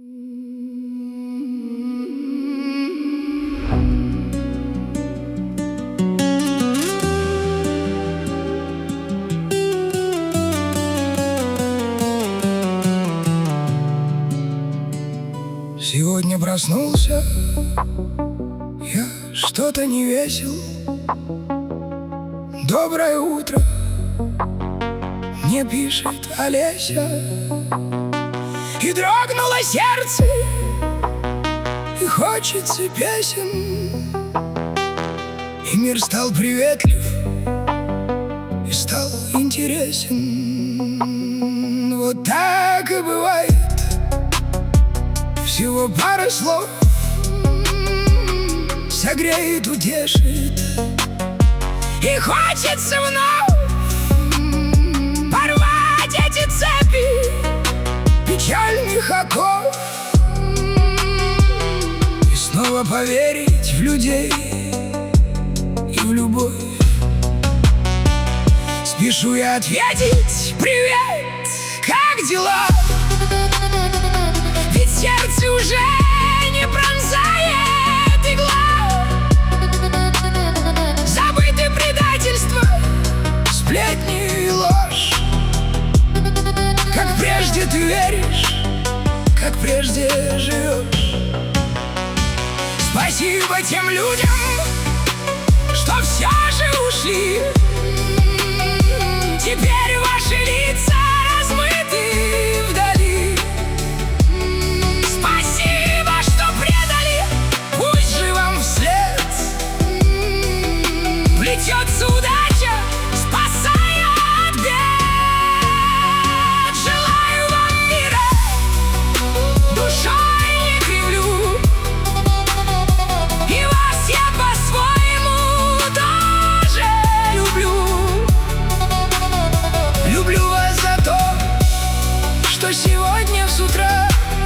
Сегодня проснулся, я что-то не весел. Доброе утро, мне пишет Олеся. И дрогнуло сердце, и хочется песен. И мир стал приветлив, и стал интересен. Вот так и бывает. Всего пара слов согреет, утешит, и хочется вновь порвать эти цепи печальных оков и снова поверить в людей и в любовь. Спешу я ответить: привет, как дела? Ведь сердце уже не пронзает игла. Забыты предательства, сплетни и ложь. Как прежде ты веришь, как прежде живешь. Спасибо тем людям, что все же ушли. Теперь ваши лица размыты вдали. Спасибо, что предали, пусть же вам вслед плетется удача, спасая от бед. Желаю вам мира, душой не кривлю, и вас я по-своему тоже люблю. Люблю вас за то, что сегодня с утра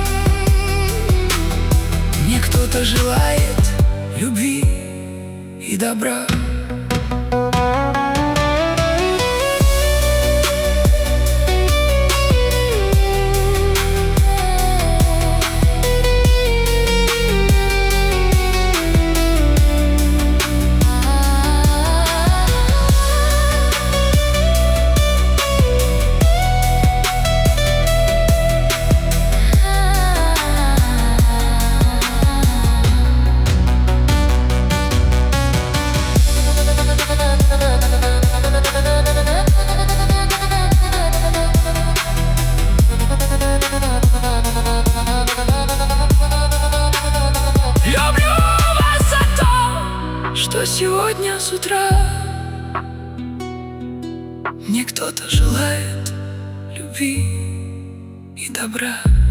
мне кто-то желает любви и добра. Сегодня с утра мне кто-то желает любви и добра.